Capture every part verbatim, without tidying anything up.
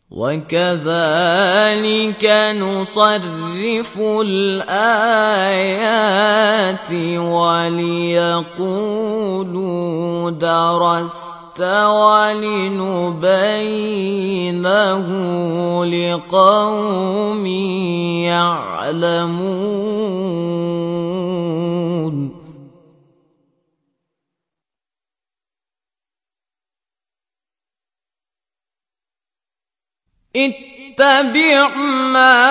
وكذلك نصرف الآيات وليقولوا درست ولنبينه لقوم يعلمون اتبع ما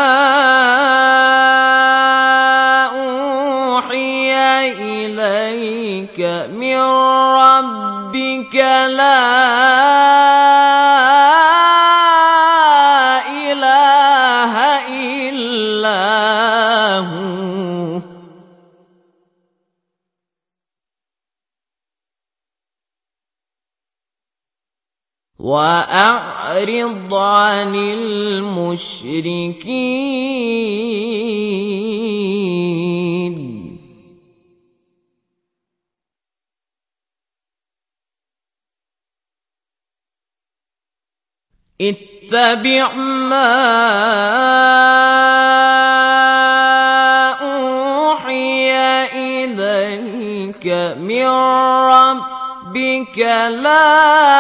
أوحي إليك من ربك لا إله إلا هو وأعرض عن المشركين اتبع ما أوحي إليك من ربك لا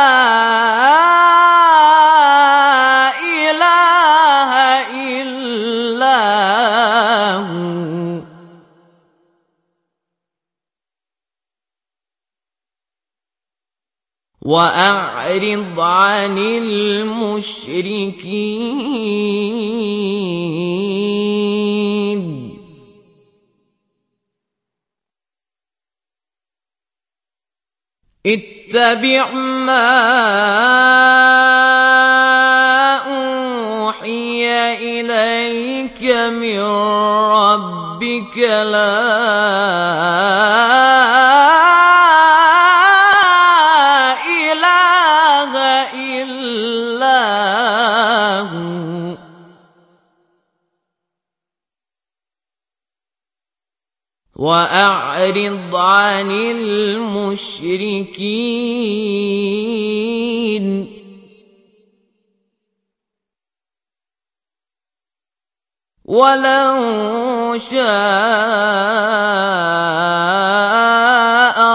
إله إلا هو وأعرض عن المشركين اتبع ما أوحي إليك من ربك لا إله إلا هو وأعرض عن المشركين ولو شاء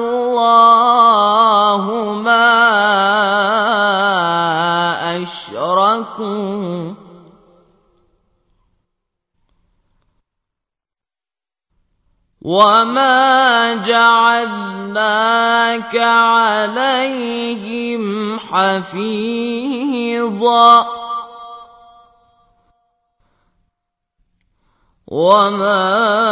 الله ما أشركوا وما جعلناك عليهم حفيظا وما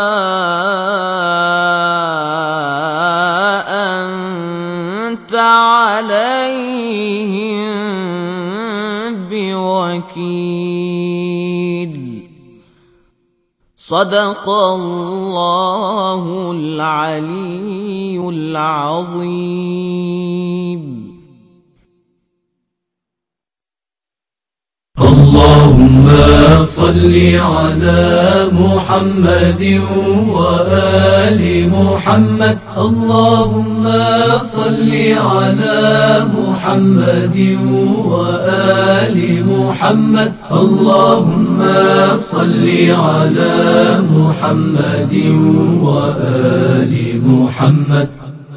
أنت عليهم بوكيل صدق الله العلي العظيم. اللهم صل على محمد وآل محمد اللهم صل على محمد وآل محمد اللهم صل على محمد وآل محمد.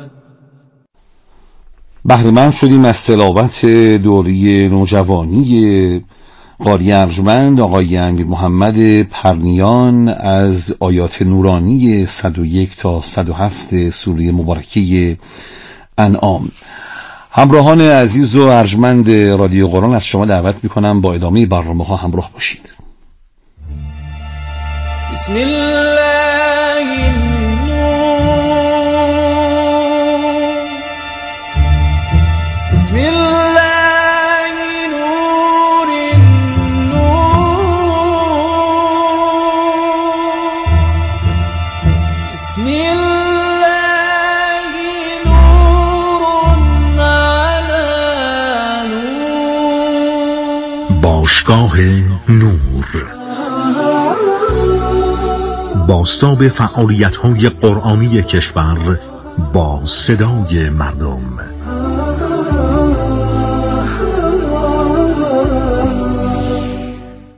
بهره‌مند شدیم از تلاوت دوره نوجوانی قاری ارجمند آقای امیر محمد پرنیان از آیات نورانی صد و یک تا صد و هفت سوره مبارکه انعام. همراهان عزیز و ارجمند رادیو قرآن از شما دعوت میکنم با ادامه برنامه ها همراه باشید. بسم الله النور بسم الله نور النور بسم الله نور على نور. باشگاه نور بازتاب فعالیت‌های قرآنی کشور با صدای مردم.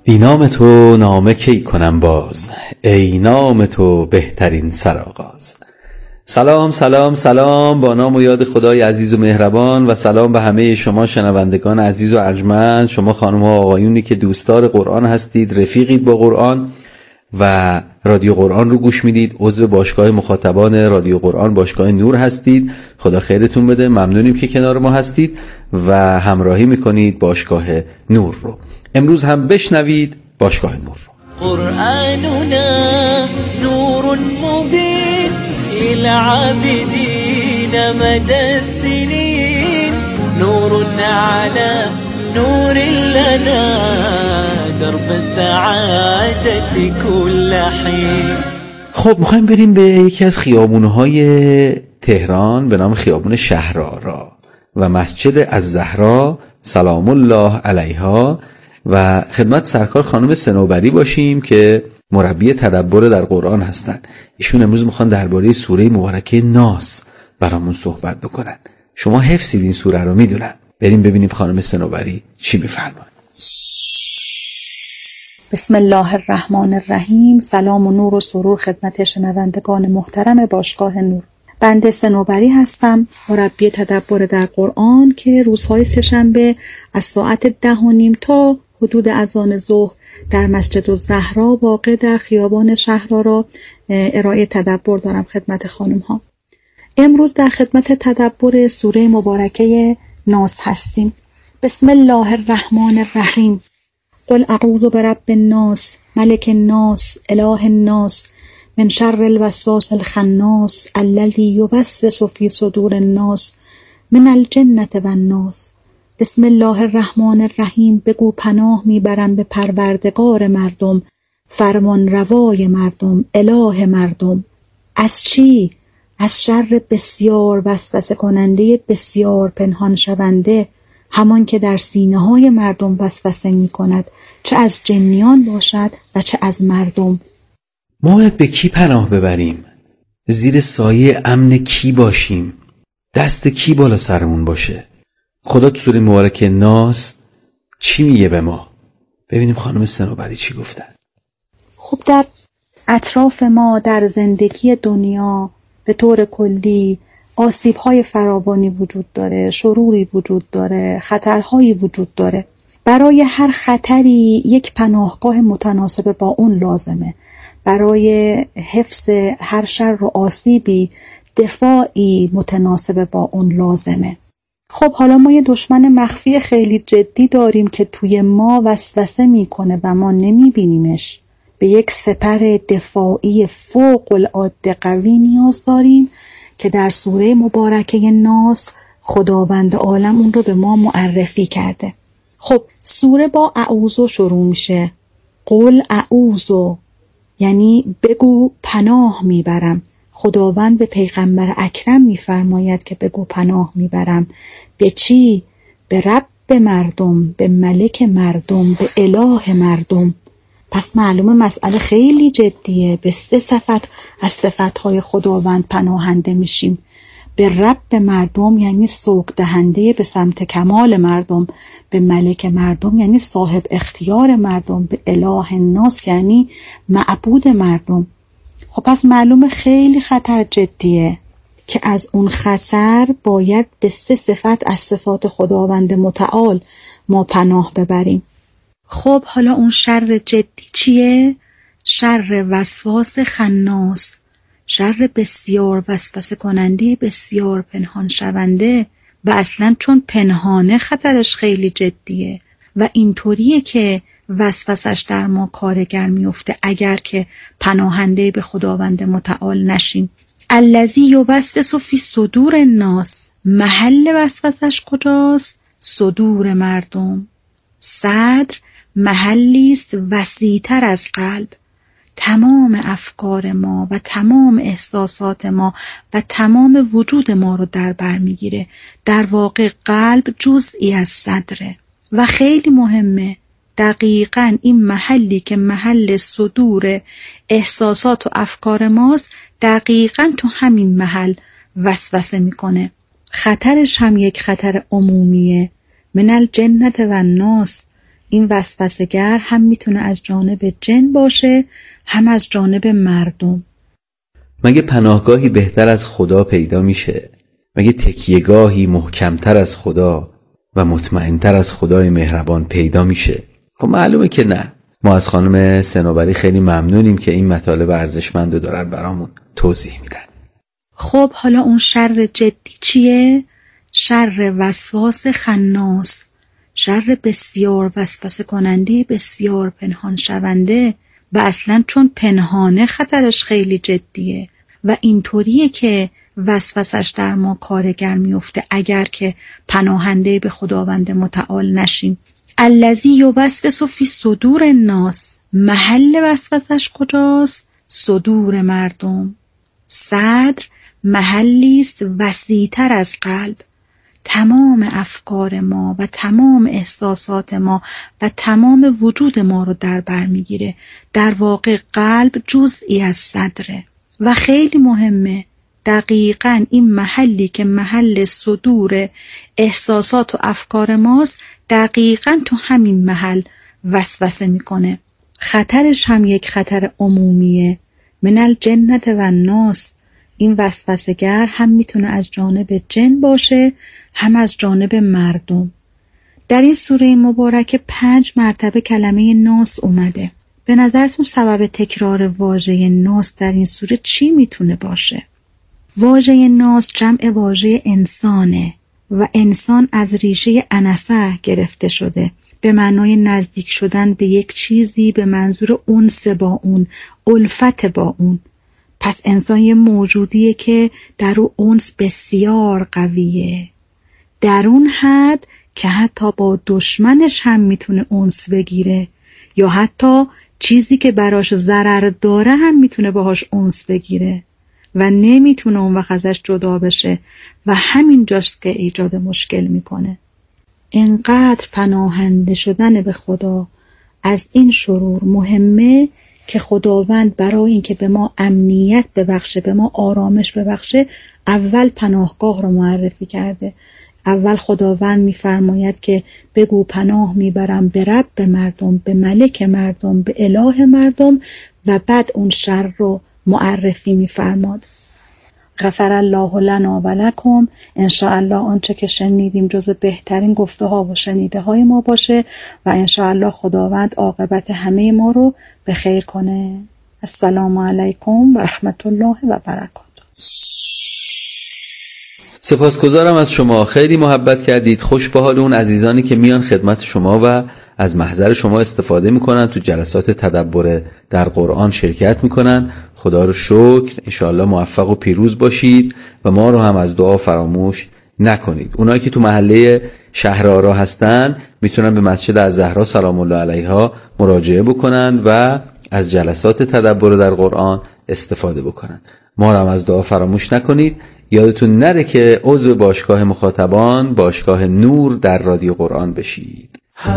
بی نام تو نامه کی کنم باز، ای نام تو بهترین سرآغاز. سلام سلام سلام با نام و یاد خدای عزیز و مهربان، و سلام به همه شما شنوندگان عزیز و ارجمند، شما خانم ها و آقایونی که دوستدار قرآن هستید، رفیقید با قرآن و رادیو قرآن رو گوش میدید، عضو باشگاه مخاطبان رادیو قرآن باشگاه نور هستید. خدا خیرتون بده، ممنونیم که کنار ما هستید و همراهی میکنید باشگاه نور رو. امروز هم بشنوید باشگاه نور رو. قرآننا نور مبین للعابدین مدى السنین، نور على نور لنا درب السعادة كل حين. خب میخوایم بریم به یکی از خیابونهای تهران به نام خیابون شهرآرا و مسجد الزهرا سلام الله علیها و خدمت سرکار خانم صنوبری باشیم که مربی تدبر در قرآن هستن. ایشون امروز میخوان درباره سوره مبارکه ناس برامون صحبت بکنن. شما حفظید این سوره رو، میدونن. بریم ببینیم خانم صنوبری چی میفرمایند. بسم الله الرحمن الرحیم. سلام و نور و سرور خدمت شنوندگان محترم باشگاه نور. بنده صنوبری هستم، مربی تدبر در قرآن که روزهای سه‌شنبه از ساعت ده و نیم تا حدود اذان ظهر در مسجد الزهرا واقع در خیابان شهرآرا ارائه تدبر دارم خدمت خانم ها. امروز در خدمت تدبر سوره مبارکه ناس هستیم. بسم الله الرحمن الرحیم. قل اعوذ برب الناس ملک الناس اله الناس من شر الوسواس الخناس الذی یوسوس فی صدور الناس من الجنة و الناس. بسم الله الرحمن الرحیم. بگو پناه میبرم به پروردگار مردم، فرمان روای مردم، اله مردم. از چی؟ از شر بسیار وسوسه کننده بسیار پنهان شونده، همان که در سینه های مردم وسوسه می کند، چه از جنیان باشد و چه از مردم. ما باید به کی پناه ببریم؟ زیر سایه امن کی باشیم؟ دست کی بالا سرمون باشه؟ خدا تو سوره مبارکه ناس چی میگه به ما؟ ببینیم خانم صنوبری چی گفتن. خب در اطراف ما در زندگی دنیا به طور کلی آسیب‌های فراوانی وجود داره، شروری وجود داره، خطرهایی وجود داره. برای هر خطری یک پناهگاه متناسب با اون لازمه. برای حفظ هر شر و آسیبی دفاعی متناسب با اون لازمه. خب حالا ما یه دشمن مخفی خیلی جدی داریم که توی ما وسوسه میکنه و ما نمیبینیمش. به یک سپر دفاعی فوق العاده قوی نیاز داریم که در سوره مبارکه ناس خداوند عالم اون رو به ما معرفی کرده. خب سوره با اعوذ شروع میشه. قل اعوذ یعنی بگو پناه میبرم. خداوند به پیغمبر اکرم میفرماید که بگو پناه میبرم. به چی؟ به رب مردم، به ملک مردم، به اله مردم. پس معلومه مسئله خیلی جدیه. به سه صفت از صفتهای خداوند پناهنده میشیم. به رب مردم یعنی سوق دهنده به سمت کمال مردم، به ملک مردم یعنی صاحب اختیار مردم، به اله الناس یعنی معبود مردم. خب پس معلومه خیلی خطر جدیه که از اون خطر باید به سه صفت از صفات خداوند متعال ما پناه ببریم. خب حالا اون شر جدی چیه؟ شر وسواس خناس، شر بسیار وسوسه کننده بسیار پنهان شونده. و اصلا چون پنهانه خطرش خیلی جدیه و اینطوریه که وسوسش در ما کارگر میفته اگر که پناهنده به خداوند متعال نشیم. الذی یوسوس فی صدور الناس، محل وسوسش کجاست؟ صدور مردم. صدر محلی است وسیع‌تر از قلب. تمام افکار ما و تمام احساسات ما و تمام وجود ما رو در بر میگیره. در واقع قلب جزئی از صدره و خیلی مهمه. دقیقاً این محلی که محل صدور احساسات و افکار ماست، دقیقاً تو همین محل وسوسه میکنه. خطرش هم یک خطر عمومیه. من الجنة و الناس، این وسوسه‌گر هم میتونه از جانب جن باشه هم از جانب مردم. مگه پناهگاهی بهتر از خدا پیدا میشه؟ مگه تکیهگاهی محکمتر از خدا و مطمئنتر از خدای مهربان پیدا میشه؟ خب معلومه که نه. ما از خانم صنوبری خیلی ممنونیم که این مطالب ارزشمند رو دارن برامون توضیح میدن. خب حالا اون شر جدی چیه؟ شر وسواس خناس، شر بسیار وسوسه کننده، بسیار پنهان شونده و اصلا چون پنهانه خطرش خیلی جدیه و اینطوریه که وسوسش در ما کارگر میفته اگر که پناهنده به خداوند متعال نشیم. الذی یوسوس فی صدور الناس، محل وسوسش کجاست؟ صدور مردم. صدر محلی است وسیع‌تر از قلب. تمام افکار ما و تمام احساسات ما و تمام وجود ما رو در بر میگیره. در واقع قلب جزئی از صدره و خیلی مهمه. دقیقاً این محلی که محل صدور احساسات و افکار ماست، دقیقاً تو همین محل وسوسه میکنه. خطرش هم یک خطر عمومیه. من الجنة و الناس. این وسوسه‌گر هم میتونه از جانب جن باشه هم از جانب مردم. در این سوره مبارکه پنج مرتبه کلمه ناس اومده. به نظرتون سبب تکرار واژه ناس در این سوره چی میتونه باشه؟ واژه ناس جمع واژه انسانه و انسان از ریشه انسه گرفته شده به معنای نزدیک شدن به یک چیزی به منظور انس با اون، الفت با اون. پس انسان یه موجودیه که در اون انس بسیار قویه، در اون حد که حتی با دشمنش هم میتونه انس بگیره یا حتی چیزی که براش ضرر داره هم میتونه باهاش انس بگیره و نمیتونه اون وقت ازش جدا بشه و همین جاست که ایجاد مشکل میکنه. انقدر پناهنده شدن به خدا از این شرور مهمه که خداوند برای اینکه به ما امنیت ببخشه، به ما آرامش ببخشه، اول پناهگاه رو معرفی کرده. اول خداوند میفرماید که بگو پناه میبرم به رب مردم، به ملک مردم، به اله مردم و بعد اون شر رو معرفی میفرماد. غفر الله لنا و لکم. انشاءالله آنچه که شنیدیم جز بهترین گفته ها و شنیده های ما باشه و انشاءالله خداوند عاقبت همه ما رو به خیر کنه. السلام علیکم و رحمت الله و برکاته. سپاسگزارم از شما، خیلی محبت کردید. خوش به حال اون عزیزانی که میان خدمت شما و از محضر شما استفاده میکنن، تو جلسات تدبر در قرآن شرکت میکنن. خدا رو شکر، انشاءالله موفق و پیروز باشید و ما رو هم از دعا فراموش نکنید. اونایی که تو محله شهرآرا هستن میتونن به مسجد الزهرا سلام الله علیها مراجعه بکنن و از جلسات تدبر در قرآن استفاده بکنن. ما رو هم از دعا فراموش نکنید. یادتون نره که عضو باشگاه مخاطبان، باشگاه نور در رادیو قرآن بشید.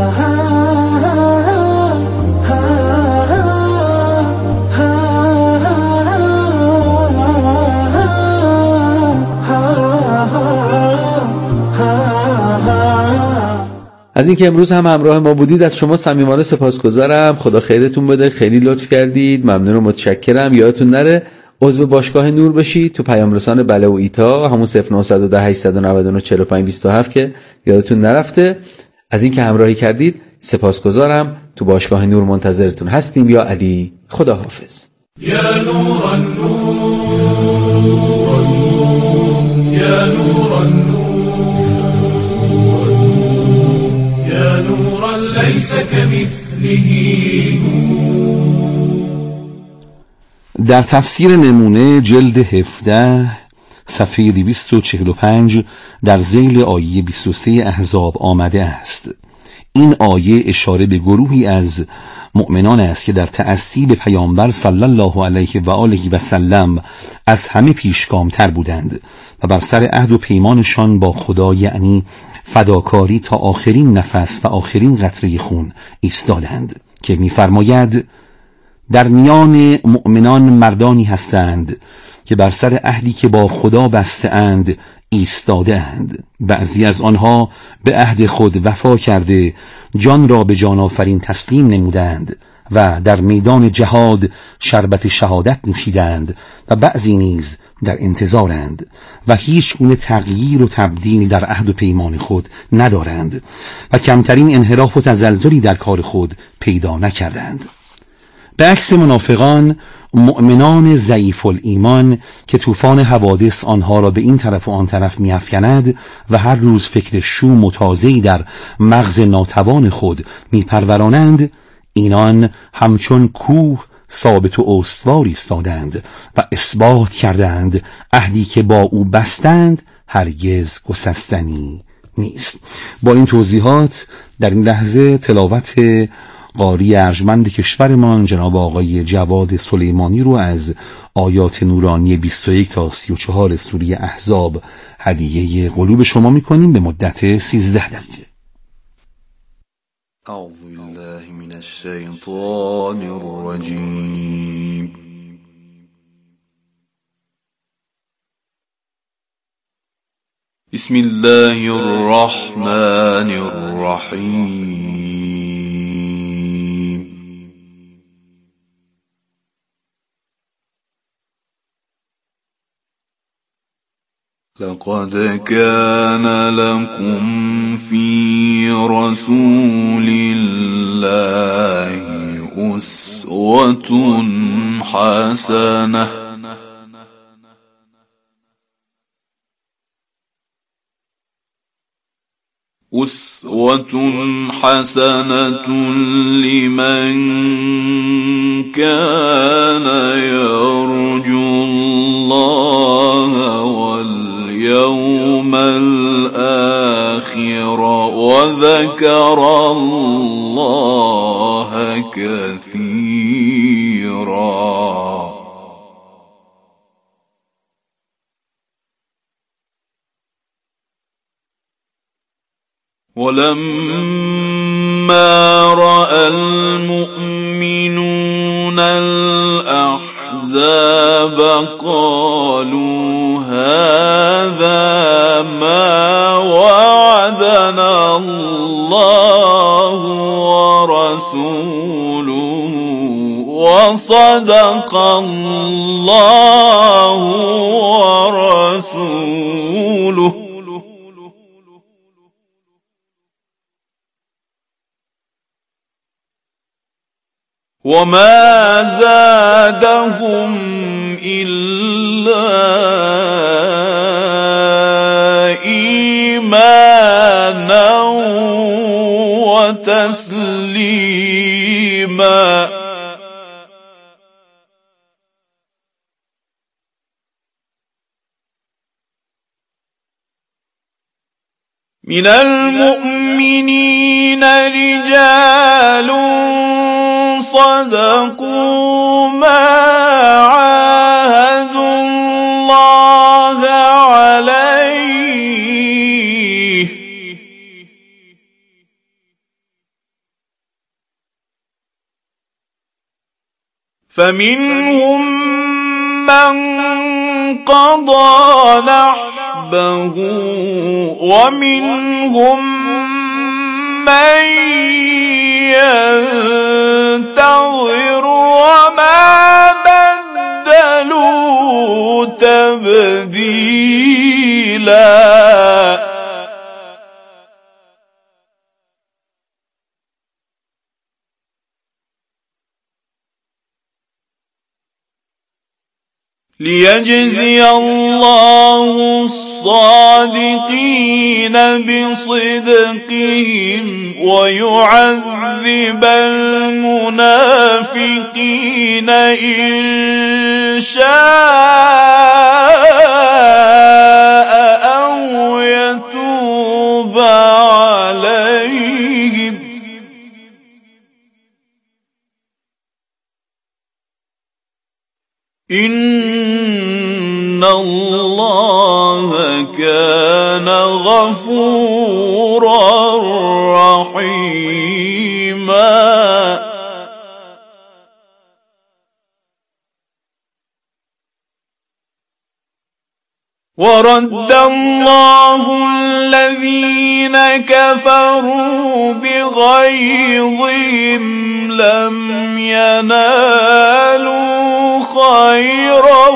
از اینکه امروز هم همراه ما بودید از شما صمیمانه سپاسگزارم. خدا خیرتون بده، خیلی لطف کردید، ممنون و متشکرم. یادتون نره عضو باشگاه نور بشید تو پیام رسان بله و ایتا، همون صفر نه یک صفر هشت نه نه چهار پنج بیست و هفت که یادتون نرفته. از اینکه همراهی کردید سپاسگزارم. تو باشگاه نور منتظرتون هستیم. یا علی، خدا حافظ. یا نور النور، یا نور النور، یا نور لیس کمثله نور. در تفسیر نمونه جلد هفده صفحه دویست و چهل و پنج در ذیل آیه بیست و سه احزاب آمده است. این آیه اشاره به گروهی از مؤمنان است که در تأسی به پیامبر صلی الله علیه و آله و سلم از همه پیشگامتر بودند و بر سر عهد و پیمانشان با خدا، یعنی فداکاری تا آخرین نفس و آخرین قطره خون ایستادند که می‌فرماید در میان مؤمنان مردانی هستند که بر سر عهدی که با خدا بسته اند ایستادند. بعضی از آنها به عهد خود وفا کرده جان را به جان آفرین تسلیم نمودند و در میدان جهاد شربت شهادت نوشیدند و بعضی نیز در انتظارند و هیچ گونه تغییر و تبدیل در عهد و پیمان خود ندارند و کمترین انحراف و تزلزلی در کار خود پیدا نکردند. به عکس منافقان، مؤمنان ضعیف الایمان که طوفان حوادث آنها را به این طرف و آن طرف می‌افکند و هر روز فکر شوم و تازه‌ای در مغز ناتوان خود می‌پرورانند، اینان همچون کوه ثابت و استوار ایستادند و اثبات کردند عهدی که با او بستند هرگز گسستنی نیست. با این توضیحات در این لحظه تلاوت قاری ارجمند کشورمان جناب آقای جواد سلیمانی رو از آیات نورانی بیست و یک تا سی و چهار سوره احزاب هدیه قلوب شما میکنیم به مدت سیزده دقیقه. اعوذ بالله من الشیطان الرجیم. بسم الله الرحمن الرحیم. لقد كان لكم في رسول الله أسوة حسنة أسوة حسنة لمن كان يرجو الله واليوم الآخر وذكر الله كثيرا. ولما رأى المؤمنون الأحزاب قالوا هذا ما وعدنا الله ورسوله وصدق الله ورسوله وما زادهم إلا إيمانا وتسليما. من المؤمنين رجال صدقوا ما عاهدوا الله عليه فمنهم من قضى نحبه ومنهم من ينتظر وما بدلوا تبديلا. ليجزي الله الصادقين بصدقهم ويعذب المنافقين إن شاء أو يتوب عليهم إن الله كان غفورا رحيما. ورد الله الذين كفروا بغيظهم لم ينالوا خيرا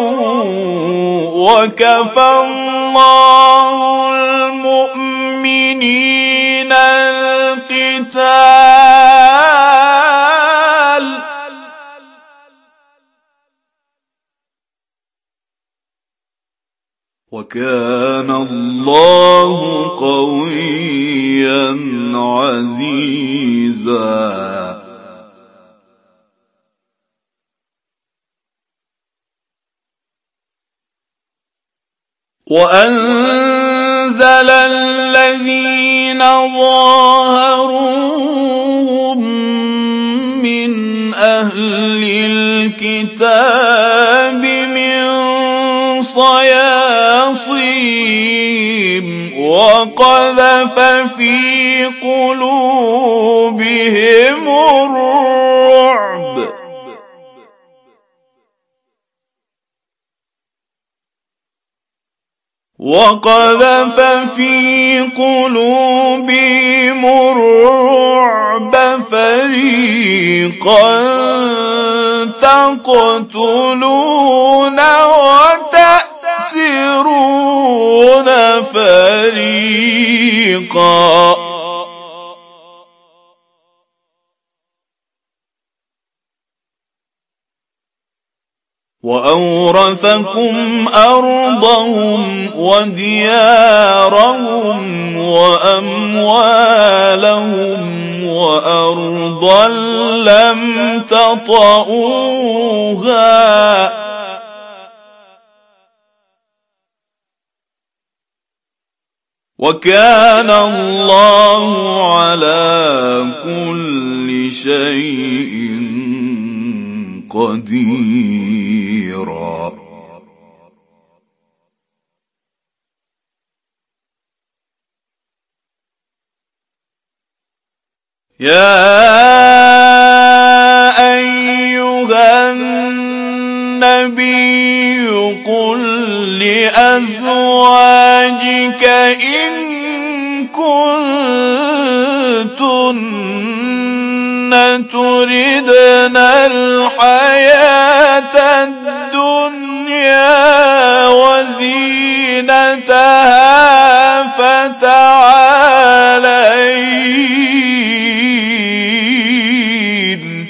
وكفى الله المؤمنين القتال وكان الله قويا عزيزا. وأنزل الذين ظاهروهم من أهل الكتاب من صياصيم وقذف في قلوبهم الرعب وقذف في قلوبهم الرعب فريقا تقتلون وتأسرون فريقا وأورثكم أرضهم وديارهم وأموالهم وأرضا لم تطئوها وكان الله على كل شيء قديرا. يا أيها النبي قل لأزواجك إن كنتن تردن الحياة الدنيا وزينتها فتعالين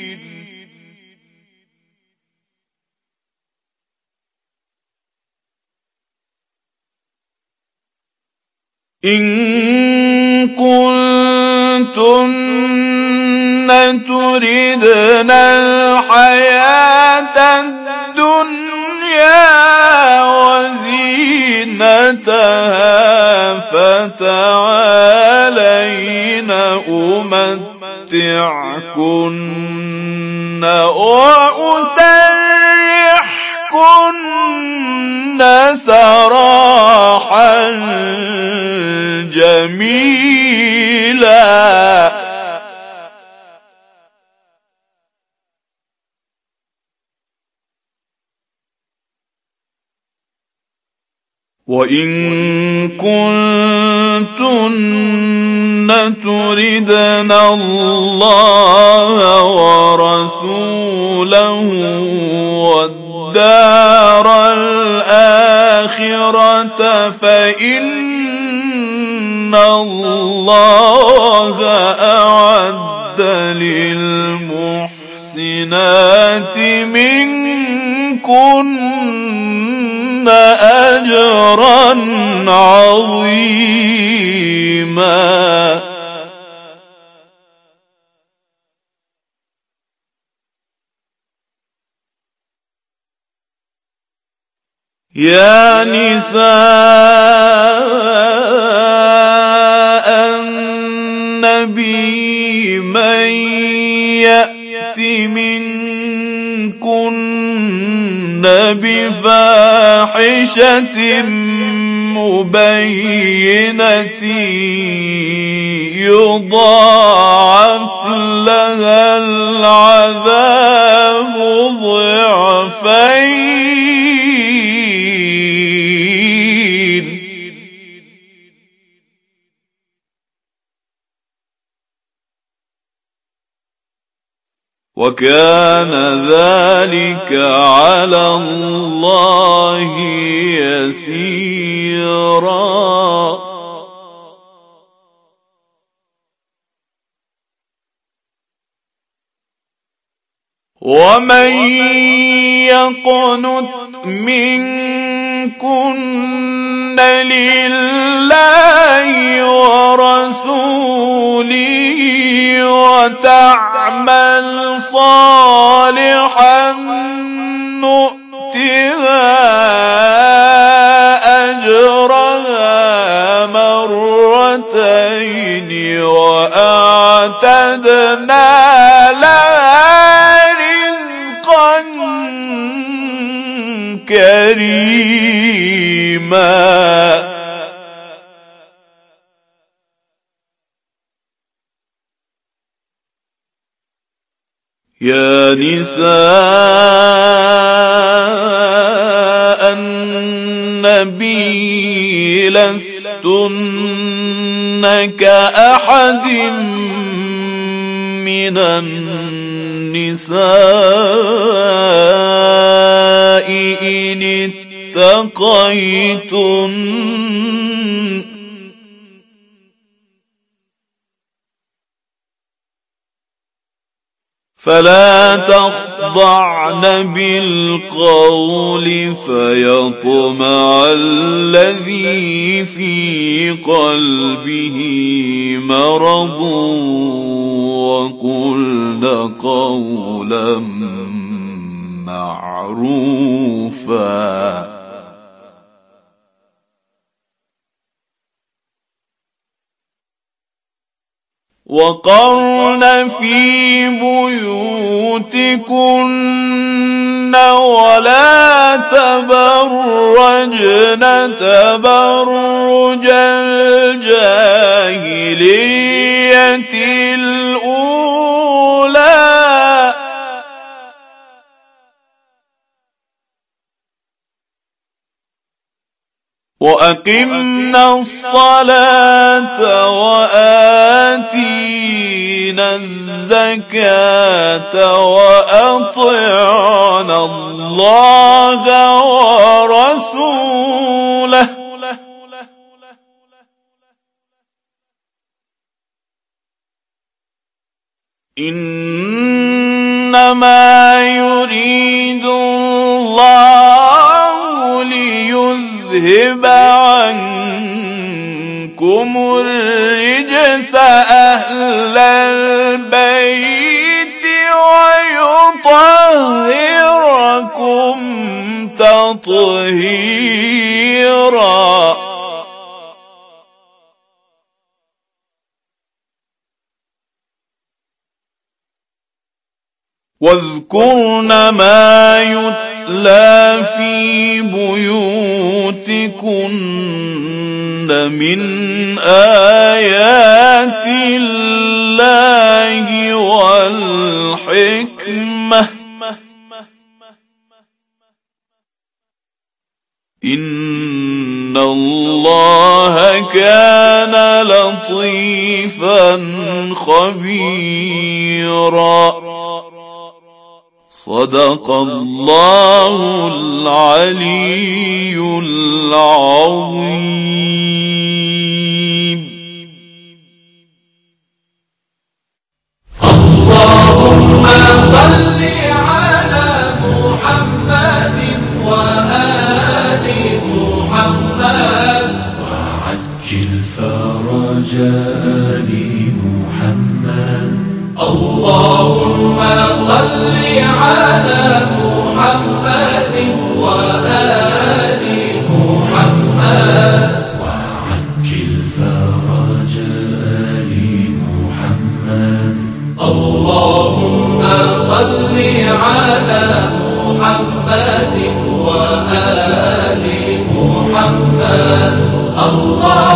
إن كنتن تردن الحياة الدنيا وزينتها فتعالين أمتعكن وأسرحكن سراحا جميلا. وإن كنتن تردن الله ورسوله والدار الآخرة فإن الله أعد للمحسنات منكن أجرا عظيما. يا نساء النبي من يأت منكن بفاحشة مبينة يضاعف لها العذاب ضعفين وكان ذلك على الله يسيرا. ومن يقنت منكن لله ورسوله وتعمل صالحا نؤتها أجرها مرتين وأعتدنا لها رزقا كريما. يا نساء النبي لستن كأحد من النساء إن اتقيتن فلا تخضعن بالقول فيطمع الذي في قلبه مرض وقلن قولا معروفا. وقرن في بيوتكن ولا تبرجن تبرج الجاهلية الأولى وأقمنا الصلاة وآتينا الزكاة وأطعنا الله ورسوله إنما يريد الله ليذهب عنكم الرجس أهل البيت ويطهركم تطهيرا. واذكرن ما يتلى في بيوتكن من آيات الله والحكمة إن الله كان لطيفا خبيرا. صدق الله العلي العظيم. اللهم صل على محمد وآل محمد وعجل فرج آل محمد. اللهم صل على محمد وآل محمد وعجل فرج آل محمد. اللهم صل على محمد وآل محمد. الله